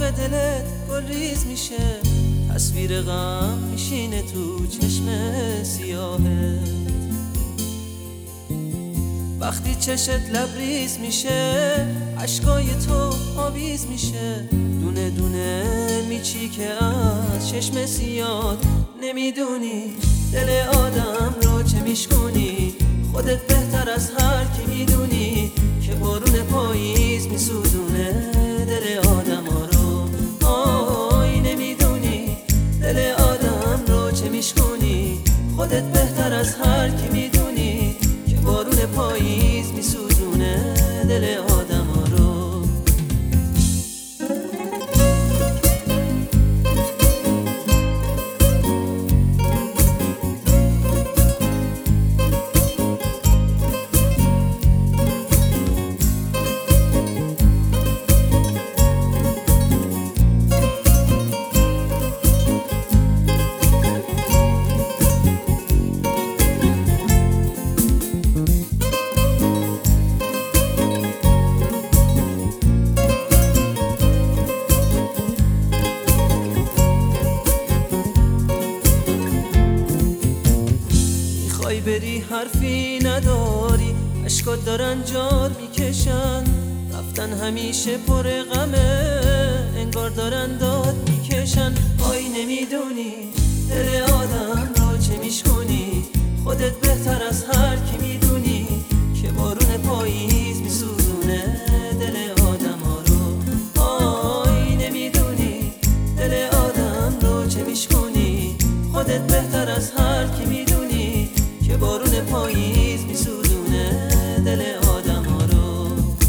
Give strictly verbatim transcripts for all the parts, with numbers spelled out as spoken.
باغ دلت گل ریز میشه، تصویر غم میشینه تو چشم سیاهت. وقتی چشت لبریز میشه، اشکای تو آویز میشه، دونه دونه میچی که از چشم سیاد. نمیدونی دل آدم رو چه میشکنی، خودت بهتر از هر کی میدونی که بارون پاییز میسوزونه دل آدم ها رو. آی نمیدونی دل آدم رو چه میشکنی، خودت بهتر از هر کی میدونی که بارون پاییز میسوزونه دل آدم ها رو. بری حرفی نداری، اشکات دارن جار میکشن، رفتن همیشه پر غمه، انگار دارن داد میکشن. آی نمیدونی دل آدم رو چه میشکنی، خودت بهتر از هر کی میدونی که بارون پاییز میسوزونه دل آدم ها رو. آی نمیدونی دل آدم رو چه میشکنی، خودت بهتر از هر کی میدونی که بارون پاییز میسوزونه دل آدم ها رو.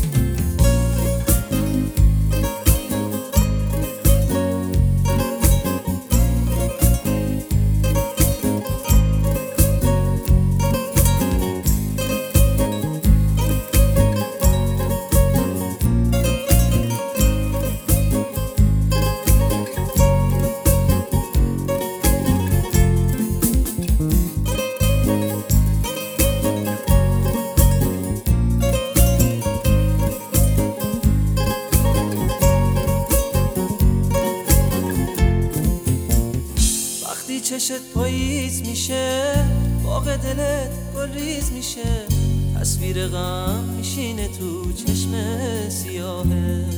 چشت پاییز میشه، باغ دلت گل ریز میشه، تصویر غم میشینه تو چشم سیاهت.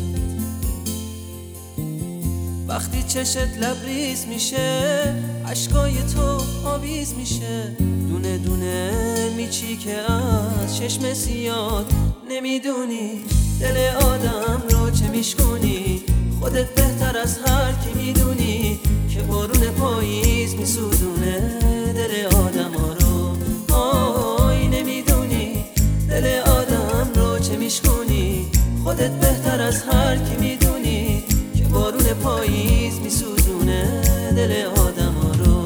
وقتی چشت لبریز میشه، اشکای تو آویز میشه، دونه دونه میچی که از چشم سیاد. نمیدونی دل آدم رو چه میشکنی، خودت بهتر از هر کی میدونی که بارون پاییز میسوزونه دل آدم ها رو. آی نمیدونی دل آدم رو چه میشکنی، خودت بهتر از هر کی میدونی که بارون پاییز میسوزونه دل آدم ها رو.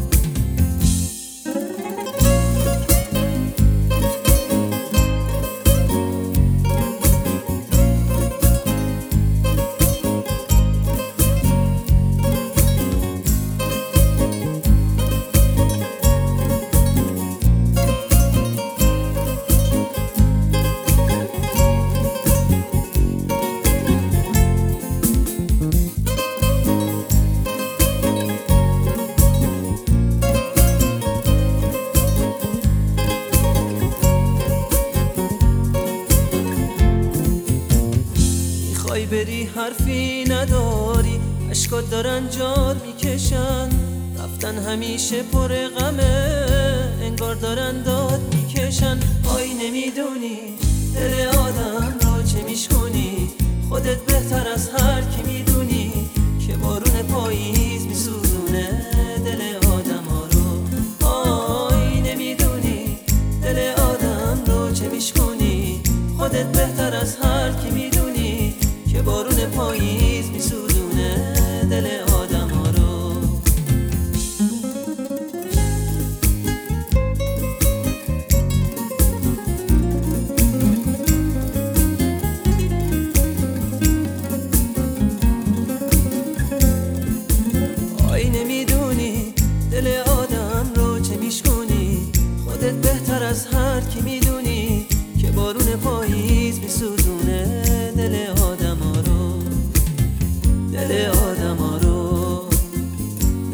بری حرفی نداری، اشکات دارن جار میکشن، رفتن همیشه پر غمه، انگار دارن داد میکشن. آی نمیدونی دل آدم رو چه میشکنی، خودت بهتر از هر کی میدونی که بارون پاییز میسوزونه دل آدم ها رو. آی نمیدونی دل آدم رو چه میشکنی، خودت بهتر از هر کی میدونی که بارون پاییز میسوزونه دل آدم ها رو.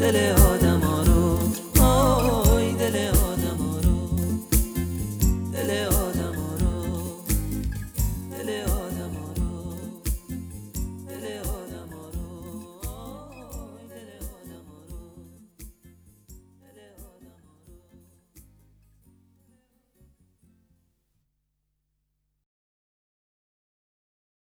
دل